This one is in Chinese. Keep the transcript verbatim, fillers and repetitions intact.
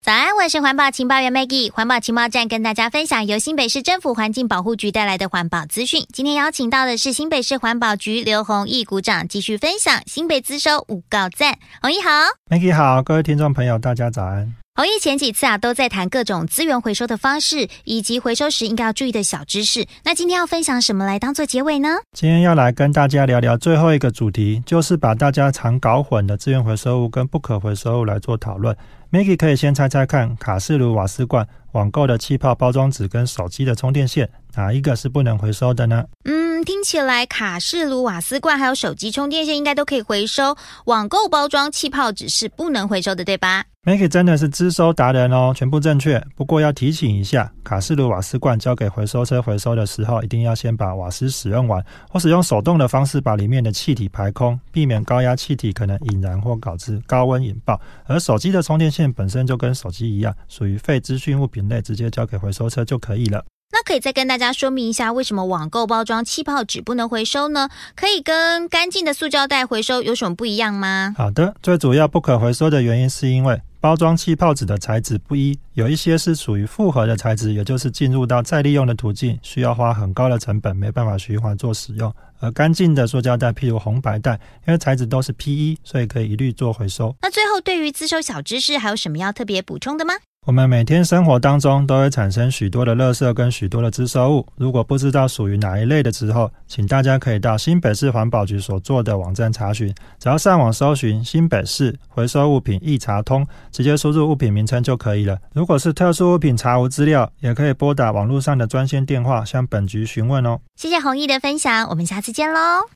早安，我是环保情报员 Maggie， 环保情报站跟大家分享由新北市政府环境保护局带来的环保资讯。今天邀请到的是新北市环保局刘弘毅股长，继续分享新北资收五告赞。弘毅好。 Maggie 好，各位听众朋友大家早安。 弘毅前几次啊都在谈各种资源回收的方式，以及回收时应该要注意的小知识。那今天要分享什么来当做结尾呢？ 今天要来跟大家聊聊最后一个主题，就是把大家常搞混的资源回收物跟不可回收物来做讨论。Maggie 可以先猜猜看，卡式炉、瓦斯罐、网购的气泡包装纸跟手机的充电线，哪一个是不能回收的呢？ 嗯，听起来卡式炉、瓦斯罐还有手机充电线应该都可以回收，网购包装气泡纸是不能回收的，对吧 ？Maggie 真的是资收达人哦，全部正确。不过要提醒一下，卡式炉、瓦斯罐交给回收车回收的时候，一定要先把瓦斯使用完，或使用手动的方式把里面的气体排空，避免高压气体可能引燃或导致高温引爆。而手机的充电线本身就跟手机一样，属于废资讯物品类，直接交给回收车就可以了。 那可以再跟大家说明一下，为什么网购包装气泡纸不能回收呢？可以跟干净的塑胶袋回收有什么不一样吗？ 好的，最主要不可回收的原因是因为包装气泡纸的材质不一，有一些是属于复合的材质，也就是进入到再利用的途径，需要花很高的成本，没办法循环做使用。而干净的塑胶袋，譬如红白袋，因为材质都是 P E， 所以可以一律做回收。 那最后对于资收小知识还有什么要特别补充的吗？ 我们每天生活当中都会产生许多的垃圾跟许多的资收物，如果不知道属于哪一类的时候，请大家可以到新北市环保局所做的网站查询，只要上网搜寻新北市回收物品易查通，直接输入物品名称就可以了。如果是特殊物品查无资料，也可以拨打网络上的专线电话向本局询问哦。 谢谢弘毅的分享，我们下次见咯。